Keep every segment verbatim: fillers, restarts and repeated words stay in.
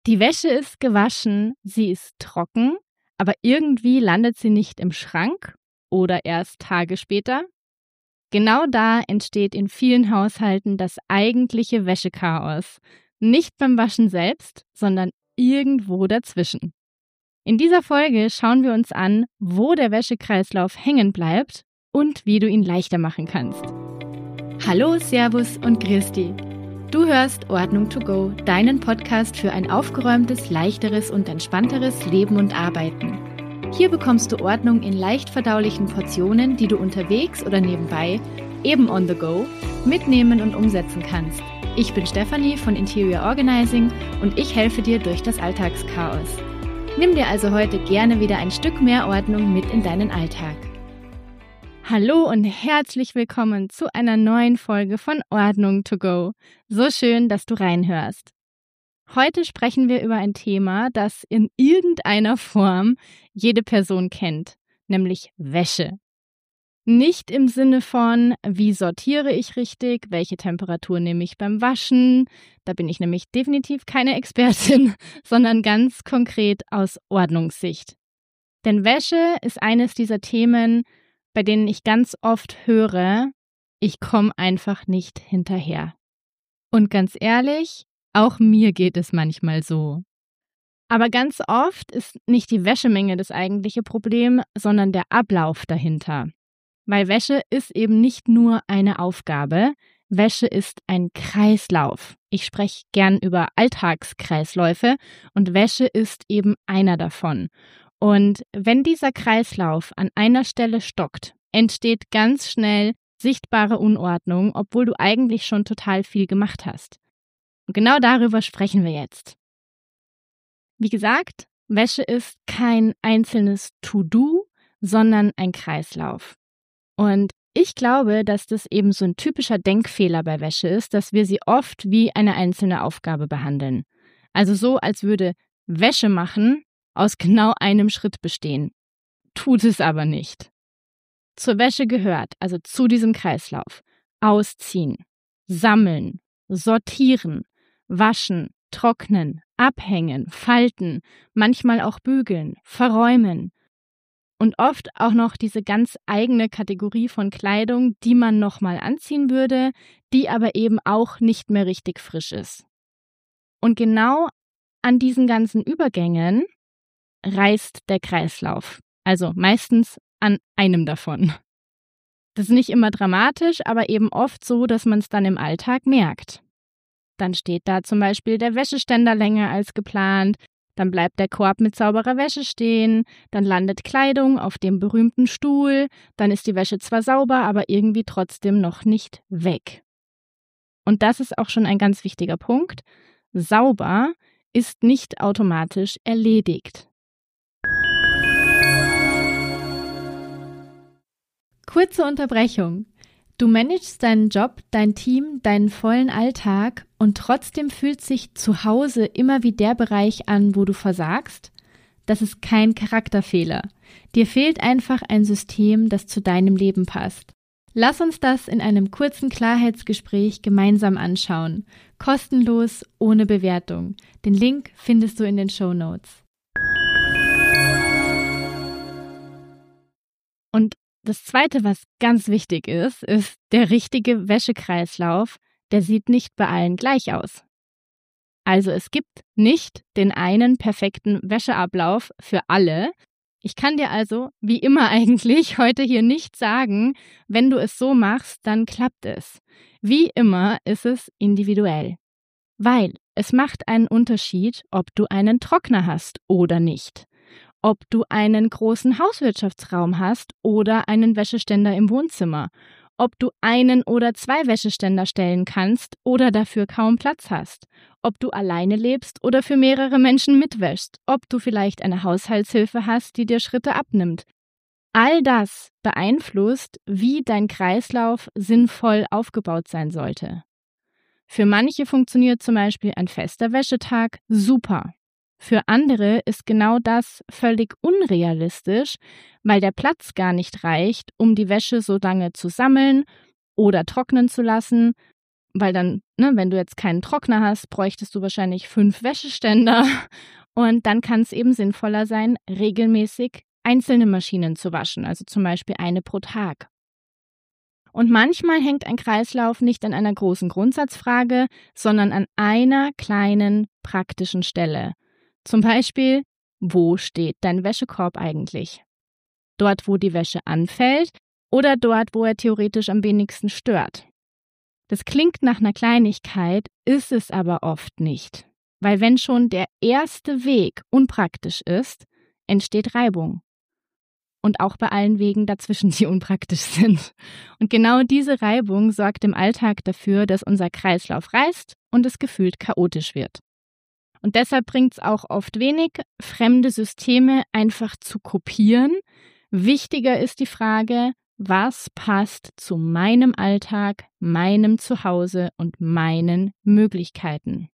Die Wäsche ist gewaschen, sie ist trocken, aber irgendwie landet sie nicht im Schrank oder erst Tage später. Genau da entsteht in vielen Haushalten das eigentliche Wäschechaos. Nicht beim Waschen selbst, sondern irgendwo dazwischen. In dieser Folge schauen wir uns an, wo der Wäschekreislauf hängen bleibt und wie du ihn leichter machen kannst. Hallo, Servus und Grüß dich. Du hörst Ordnung to go, deinen Podcast für ein aufgeräumtes, leichteres und entspannteres Leben und Arbeiten. Hier bekommst du Ordnung in leicht verdaulichen Portionen, die du unterwegs oder nebenbei, eben on the go, mitnehmen und umsetzen kannst. Ich bin Stefanie von Interior Organizing und ich helfe dir durch das Alltagschaos. Nimm dir also heute gerne wieder ein Stück mehr Ordnung mit in deinen Alltag. Hallo und herzlich willkommen zu einer neuen Folge von Ordnung to go. So schön, dass du reinhörst. Heute sprechen wir über ein Thema, das in irgendeiner Form jede Person kennt, nämlich Wäsche. Nicht im Sinne von, wie sortiere ich richtig, welche Temperatur nehme ich beim Waschen, da bin ich nämlich definitiv keine Expertin, sondern ganz konkret aus Ordnungssicht. Denn Wäsche ist eines dieser Themen, bei denen ich ganz oft höre, ich komme einfach nicht hinterher. Und ganz ehrlich, auch mir geht es manchmal so. Aber ganz oft ist nicht die Wäschemenge das eigentliche Problem, sondern der Ablauf dahinter. Weil Wäsche ist eben nicht nur eine Aufgabe, Wäsche ist ein Kreislauf. Ich spreche gern über Alltagskreisläufe und Wäsche ist eben einer davon. Und wenn dieser Kreislauf an einer Stelle stockt, entsteht ganz schnell sichtbare Unordnung, obwohl du eigentlich schon total viel gemacht hast. Und genau darüber sprechen wir jetzt. Wie gesagt, Wäsche ist kein einzelnes To-Do, sondern ein Kreislauf. Und ich glaube, dass das eben so ein typischer Denkfehler bei Wäsche ist, dass wir sie oft wie eine einzelne Aufgabe behandeln. Also so, als würde Wäsche machen aus genau einem Schritt bestehen. Tut es aber nicht. Zur Wäsche gehört, also zu diesem Kreislauf, ausziehen, sammeln, sortieren, waschen, trocknen, abhängen, falten, manchmal auch bügeln, verräumen und oft auch noch diese ganz eigene Kategorie von Kleidung, die man nochmal anziehen würde, die aber eben auch nicht mehr richtig frisch ist. Und genau an diesen ganzen Übergängen reißt der Kreislauf, also meistens an einem davon. Das ist nicht immer dramatisch, aber eben oft so, dass man es dann im Alltag merkt. Dann steht da zum Beispiel der Wäscheständer länger als geplant, dann bleibt der Korb mit sauberer Wäsche stehen, dann landet Kleidung auf dem berühmten Stuhl, dann ist die Wäsche zwar sauber, aber irgendwie trotzdem noch nicht weg. Und das ist auch schon ein ganz wichtiger Punkt. Sauber ist nicht automatisch erledigt. Kurze Unterbrechung. Du managst deinen Job, dein Team, deinen vollen Alltag und trotzdem fühlt sich zu Hause immer wie der Bereich an, wo du versagst? Das ist kein Charakterfehler. Dir fehlt einfach ein System, das zu deinem Leben passt. Lass uns das in einem kurzen Klarheitsgespräch gemeinsam anschauen. Kostenlos, ohne Bewertung. Den Link findest du in den Shownotes. Und das Zweite, was ganz wichtig ist, ist der richtige Wäschekreislauf, der sieht nicht bei allen gleich aus. Also es gibt nicht den einen perfekten Wäscheablauf für alle. Ich kann dir also, wie immer eigentlich, heute hier nicht sagen, wenn du es so machst, dann klappt es. Wie immer ist es individuell. Weil es macht einen Unterschied, ob du einen Trockner hast oder nicht. Ob du einen großen Hauswirtschaftsraum hast oder einen Wäscheständer im Wohnzimmer, ob du einen oder zwei Wäscheständer stellen kannst oder dafür kaum Platz hast, ob du alleine lebst oder für mehrere Menschen mitwäschst, ob du vielleicht eine Haushaltshilfe hast, die dir Schritte abnimmt. All das beeinflusst, wie dein Kreislauf sinnvoll aufgebaut sein sollte. Für manche funktioniert zum Beispiel ein fester Wäschetag super. Für andere ist genau das völlig unrealistisch, weil der Platz gar nicht reicht, um die Wäsche so lange zu sammeln oder trocknen zu lassen weil dann, ne, wenn du jetzt keinen Trockner hast, bräuchtest du wahrscheinlich fünf Wäscheständer. Und dann kann es eben sinnvoller sein, regelmäßig einzelne Maschinen zu waschen, also zum Beispiel eine pro Tag. Und manchmal hängt ein Kreislauf nicht an einer großen Grundsatzfrage, sondern an einer kleinen praktischen Stelle. Zum Beispiel, wo steht dein Wäschekorb eigentlich? Dort, wo die Wäsche anfällt oder dort, wo er theoretisch am wenigsten stört? Das klingt nach einer Kleinigkeit, ist es aber oft nicht. Weil wenn schon der erste Weg unpraktisch ist, entsteht Reibung. Und auch bei allen Wegen dazwischen, die unpraktisch sind. Und genau diese Reibung sorgt im Alltag dafür, dass unser Kreislauf reißt und es gefühlt chaotisch wird. Und deshalb bringt es auch oft wenig, fremde Systeme einfach zu kopieren. Wichtiger ist die Frage, was passt zu meinem Alltag, meinem Zuhause und meinen Möglichkeiten.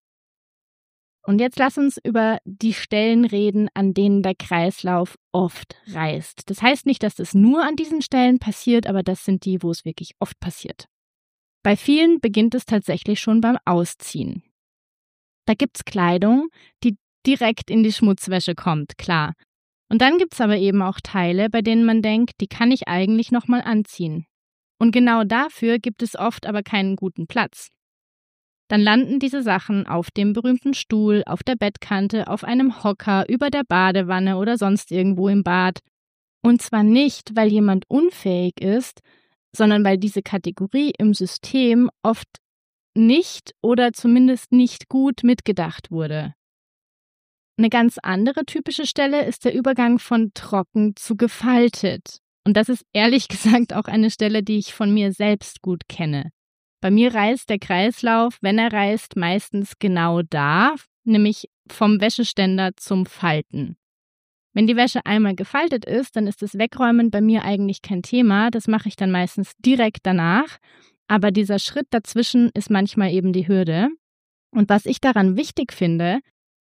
Und jetzt lass uns über die Stellen reden, an denen der Kreislauf oft reißt. Das heißt nicht, dass das nur an diesen Stellen passiert, aber das sind die, wo es wirklich oft passiert. Bei vielen beginnt es tatsächlich schon beim Ausziehen. Da gibt's Kleidung, die direkt in die Schmutzwäsche kommt, klar. Und dann gibt's aber eben auch Teile, bei denen man denkt, die kann ich eigentlich nochmal anziehen. Und genau dafür gibt es oft aber keinen guten Platz. Dann landen diese Sachen auf dem berühmten Stuhl, auf der Bettkante, auf einem Hocker, über der Badewanne oder sonst irgendwo im Bad. Und zwar nicht, weil jemand unfähig ist, sondern weil diese Kategorie im System oft nicht oder zumindest nicht gut mitgedacht wurde. Eine ganz andere typische Stelle ist der Übergang von trocken zu gefaltet. Und das ist ehrlich gesagt auch eine Stelle, die ich von mir selbst gut kenne. Bei mir reißt der Kreislauf, wenn er reißt, meistens genau da, nämlich vom Wäscheständer zum Falten. Wenn die Wäsche einmal gefaltet ist, dann ist das Wegräumen bei mir eigentlich kein Thema. Das mache ich dann meistens direkt danach. Aber dieser Schritt dazwischen ist manchmal eben die Hürde. Und was ich daran wichtig finde,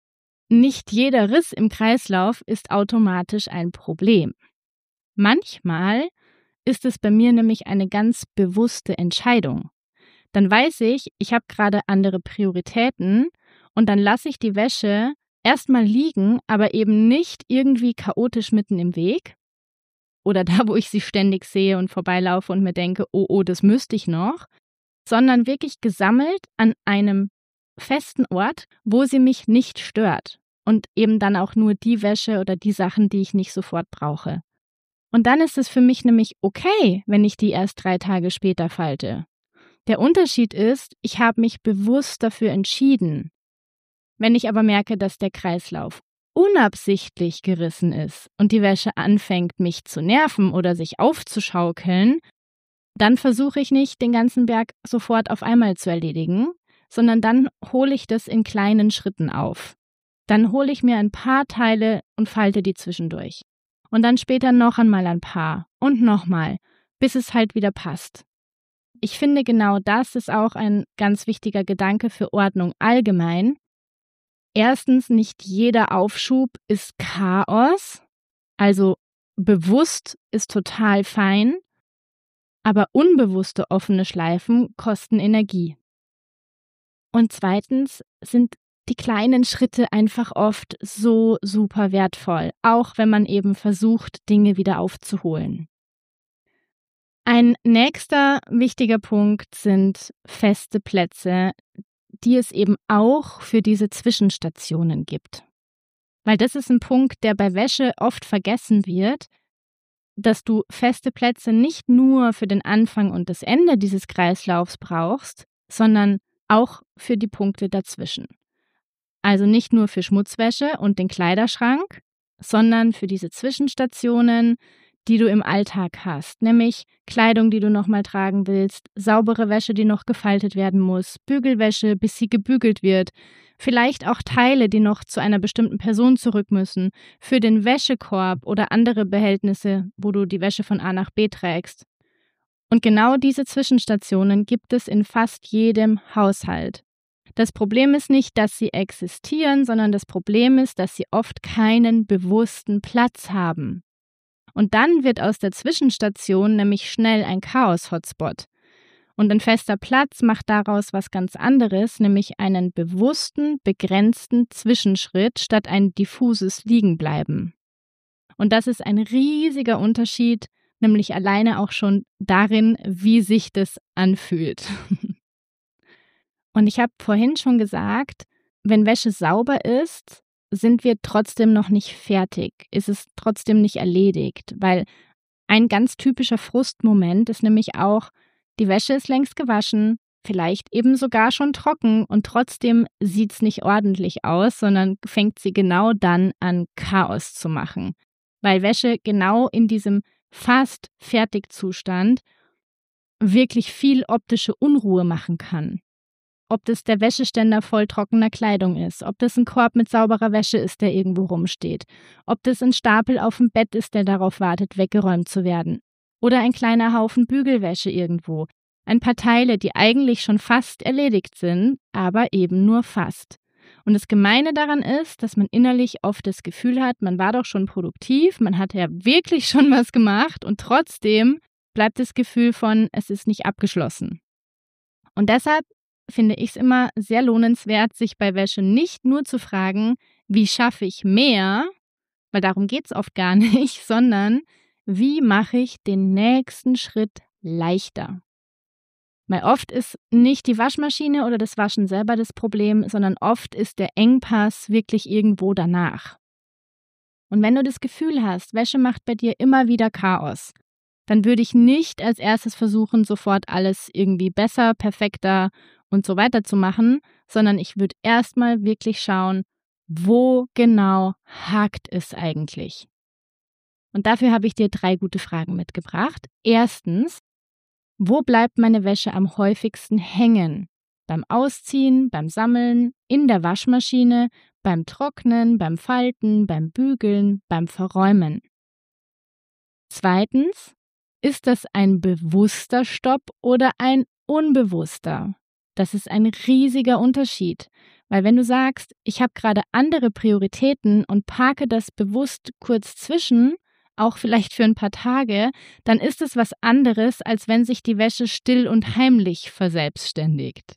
nicht jeder Riss im Kreislauf ist automatisch ein Problem. Manchmal ist es bei mir nämlich eine ganz bewusste Entscheidung. Dann weiß ich, ich habe gerade andere Prioritäten und dann lasse ich die Wäsche erstmal liegen, aber eben nicht irgendwie chaotisch mitten im Weg oder da, wo ich sie ständig sehe und vorbeilaufe und mir denke, oh, oh, das müsste ich noch, sondern wirklich gesammelt an einem festen Ort, wo sie mich nicht stört und eben dann auch nur die Wäsche oder die Sachen, die ich nicht sofort brauche. Und dann ist es für mich nämlich okay, wenn ich die erst drei Tage später falte. Der Unterschied ist, ich habe mich bewusst dafür entschieden. Wenn ich aber merke, dass der Kreislauf unabsichtlich gerissen ist und die Wäsche anfängt, mich zu nerven oder sich aufzuschaukeln, dann versuche ich nicht, den ganzen Berg sofort auf einmal zu erledigen, sondern dann hole ich das in kleinen Schritten auf. Dann hole ich mir ein paar Teile und falte die zwischendurch. Und dann später noch einmal ein paar und nochmal, bis es halt wieder passt. Ich finde, genau das ist auch ein ganz wichtiger Gedanke für Ordnung allgemein. Erstens, nicht jeder Aufschub ist Chaos, also bewusst ist total fein, aber unbewusste offene Schleifen kosten Energie. Und zweitens sind die kleinen Schritte einfach oft so super wertvoll, auch wenn man eben versucht, Dinge wieder aufzuholen. Ein nächster wichtiger Punkt sind feste Plätze, die es eben auch für diese Zwischenstationen gibt. Weil das ist ein Punkt, der bei Wäsche oft vergessen wird, dass du feste Plätze nicht nur für den Anfang und das Ende dieses Kreislaufs brauchst, sondern auch für die Punkte dazwischen. Also nicht nur für Schmutzwäsche und den Kleiderschrank, sondern für diese Zwischenstationen, die du im Alltag hast, nämlich Kleidung, die du nochmal tragen willst, saubere Wäsche, die noch gefaltet werden muss, Bügelwäsche, bis sie gebügelt wird, vielleicht auch Teile, die noch zu einer bestimmten Person zurück müssen, für den Wäschekorb oder andere Behältnisse, wo du die Wäsche von A nach B trägst. Und genau diese Zwischenstationen gibt es in fast jedem Haushalt. Das Problem ist nicht, dass sie existieren, sondern das Problem ist, dass sie oft keinen bewussten Platz haben. Und dann wird aus der Zwischenstation nämlich schnell ein Chaos-Hotspot. Und ein fester Platz macht daraus was ganz anderes, nämlich einen bewussten, begrenzten Zwischenschritt statt ein diffuses Liegenbleiben. Und das ist ein riesiger Unterschied, nämlich alleine auch schon darin, wie sich das anfühlt. Und ich habe vorhin schon gesagt, wenn Wäsche sauber ist, sind wir trotzdem noch nicht fertig, ist es trotzdem nicht erledigt, weil ein ganz typischer Frustmoment ist nämlich auch, die Wäsche ist längst gewaschen, vielleicht eben sogar schon trocken und trotzdem sieht es nicht ordentlich aus, sondern fängt sie genau dann an, Chaos zu machen. Weil Wäsche genau in diesem fast Fertigzustand wirklich viel optische Unruhe machen kann. Ob das der Wäscheständer voll trockener Kleidung ist, ob das ein Korb mit sauberer Wäsche ist, der irgendwo rumsteht, ob das ein Stapel auf dem Bett ist, der darauf wartet, weggeräumt zu werden, oder ein kleiner Haufen Bügelwäsche irgendwo. Ein paar Teile, die eigentlich schon fast erledigt sind, aber eben nur fast. Und das Gemeine daran ist, dass man innerlich oft das Gefühl hat, man war doch schon produktiv, man hat ja wirklich schon was gemacht und trotzdem bleibt das Gefühl von, es ist nicht abgeschlossen. Und deshalb finde ich es immer sehr lohnenswert, sich bei Wäsche nicht nur zu fragen, wie schaffe ich mehr, weil darum geht es oft gar nicht, sondern wie mache ich den nächsten Schritt leichter. Weil oft ist nicht die Waschmaschine oder das Waschen selber das Problem, sondern oft ist der Engpass wirklich irgendwo danach. Und wenn du das Gefühl hast, Wäsche macht bei dir immer wieder Chaos, dann würde ich nicht als erstes versuchen, sofort alles irgendwie besser, perfekter und so weiter zu machen, sondern ich würde erstmal wirklich schauen, wo genau hakt es eigentlich? Und dafür habe ich dir drei gute Fragen mitgebracht. Erstens, wo bleibt meine Wäsche am häufigsten hängen? Beim Ausziehen, beim Sammeln, in der Waschmaschine, beim Trocknen, beim Falten, beim Bügeln, beim Verräumen. Zweitens, ist das ein bewusster Stopp oder ein unbewusster? Das ist ein riesiger Unterschied, weil wenn du sagst, ich habe gerade andere Prioritäten und parke das bewusst kurz zwischen, auch vielleicht für ein paar Tage, dann ist es was anderes, als wenn sich die Wäsche still und heimlich verselbstständigt.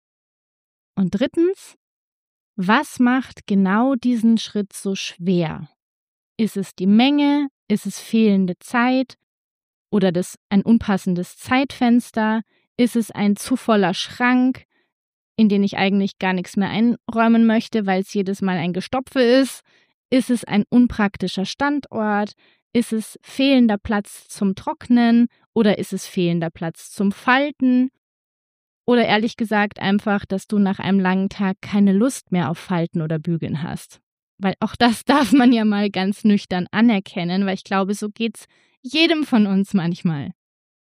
Und drittens, was macht genau diesen Schritt so schwer? Ist es die Menge? Ist es fehlende Zeit? Oder das ein unpassendes Zeitfenster? Ist es ein zu voller Schrank, in den ich eigentlich gar nichts mehr einräumen möchte, weil es jedes Mal ein Gestopfe ist? Ist es ein unpraktischer Standort? Ist es fehlender Platz zum Trocknen? Oder ist es fehlender Platz zum Falten? Oder ehrlich gesagt einfach, dass du nach einem langen Tag keine Lust mehr auf Falten oder Bügeln hast. Weil auch das darf man ja mal ganz nüchtern anerkennen, weil ich glaube, so geht's jedem von uns manchmal.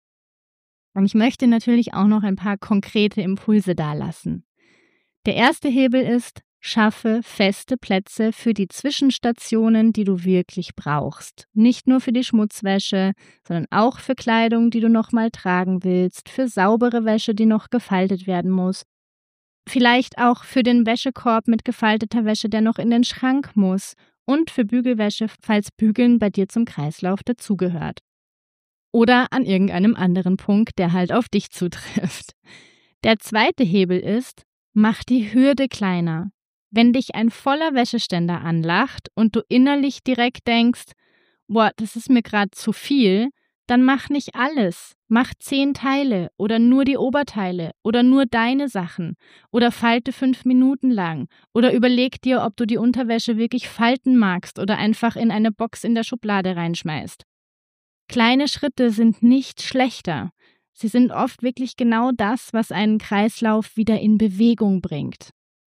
Und ich möchte natürlich auch noch ein paar konkrete Impulse dalassen. Der erste Hebel ist, schaffe feste Plätze für die Zwischenstationen, die du wirklich brauchst. Nicht nur für die Schmutzwäsche, sondern auch für Kleidung, die du noch mal tragen willst, für saubere Wäsche, die noch gefaltet werden muss. Vielleicht auch für den Wäschekorb mit gefalteter Wäsche, der noch in den Schrank muss. Und für Bügelwäsche, falls Bügeln bei dir zum Kreislauf dazugehört. Oder an irgendeinem anderen Punkt, der halt auf dich zutrifft. Der zweite Hebel ist, mach die Hürde kleiner. Wenn dich ein voller Wäscheständer anlacht und du innerlich direkt denkst, boah, das ist mir gerade zu viel, dann mach nicht alles. Mach zehn Teile oder nur die Oberteile oder nur deine Sachen oder falte fünf Minuten lang oder überleg dir, ob du die Unterwäsche wirklich falten magst oder einfach in eine Box in der Schublade reinschmeißt. Kleine Schritte sind nicht schlechter. Sie sind oft wirklich genau das, was einen Kreislauf wieder in Bewegung bringt.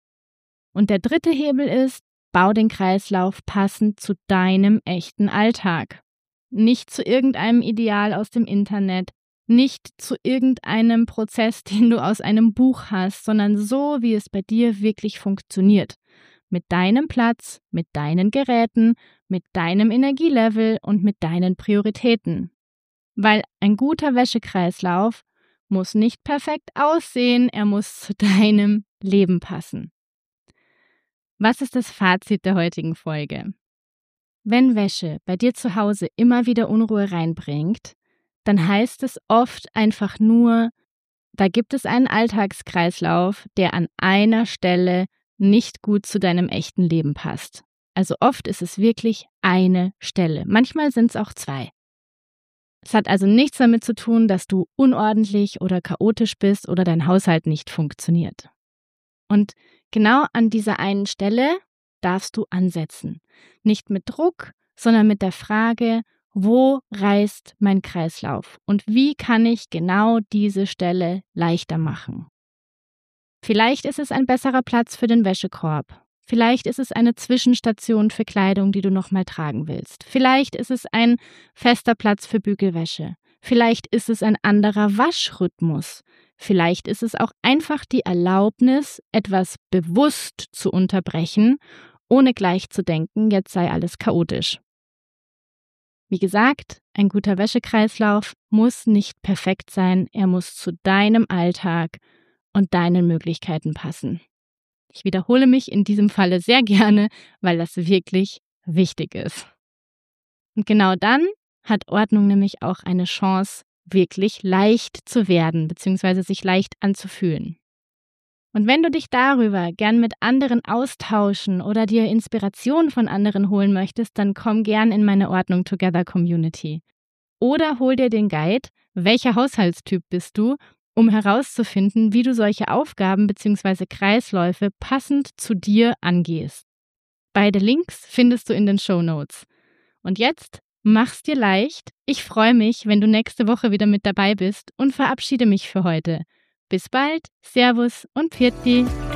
Und der dritte Hebel ist, bau den Kreislauf passend zu deinem echten Alltag. Nicht zu irgendeinem Ideal aus dem Internet, nicht zu irgendeinem Prozess, den du aus einem Buch hast, sondern so, wie es bei dir wirklich funktioniert. Mit deinem Platz, mit deinen Geräten, mit deinem Energielevel und mit deinen Prioritäten. Weil ein guter Wäschekreislauf muss nicht perfekt aussehen, er muss zu deinem Leben passen. Was ist das Fazit der heutigen Folge? Wenn Wäsche bei dir zu Hause immer wieder Unruhe reinbringt, dann heißt es oft einfach nur, da gibt es einen Alltagskreislauf, der an einer Stelle nicht gut zu deinem echten Leben passt. Also oft ist es wirklich eine Stelle. Manchmal sind es auch zwei. Es hat also nichts damit zu tun, dass du unordentlich oder chaotisch bist oder dein Haushalt nicht funktioniert. Und genau an dieser einen Stelle darfst du ansetzen. Nicht mit Druck, sondern mit der Frage, wo reißt mein Kreislauf und wie kann ich genau diese Stelle leichter machen? Vielleicht ist es ein besserer Platz für den Wäschekorb. Vielleicht ist es eine Zwischenstation für Kleidung, die du nochmal tragen willst. Vielleicht ist es ein fester Platz für Bügelwäsche. Vielleicht ist es ein anderer Waschrhythmus. Vielleicht ist es auch einfach die Erlaubnis, etwas bewusst zu unterbrechen, ohne gleich zu denken, jetzt sei alles chaotisch. Wie gesagt, ein guter Wäschekreislauf muss nicht perfekt sein, er muss zu deinem Alltag und deinen Möglichkeiten passen. Ich wiederhole mich in diesem Falle sehr gerne, weil das wirklich wichtig ist. Und genau dann hat Ordnung nämlich auch eine Chance, wirklich leicht zu werden bzw. sich leicht anzufühlen. Und wenn du dich darüber gern mit anderen austauschen oder dir Inspiration von anderen holen möchtest, dann komm gern in meine Ordnung Together Community. Oder hol dir den Guide, welcher Haushaltstyp bist du, um herauszufinden, wie du solche Aufgaben bzw. Kreisläufe passend zu dir angehst. Beide Links findest du in den Shownotes. Und jetzt mach's dir leicht. Ich freue mich, wenn du nächste Woche wieder mit dabei bist und verabschiede mich für heute. Bis bald, Servus und Pfiat.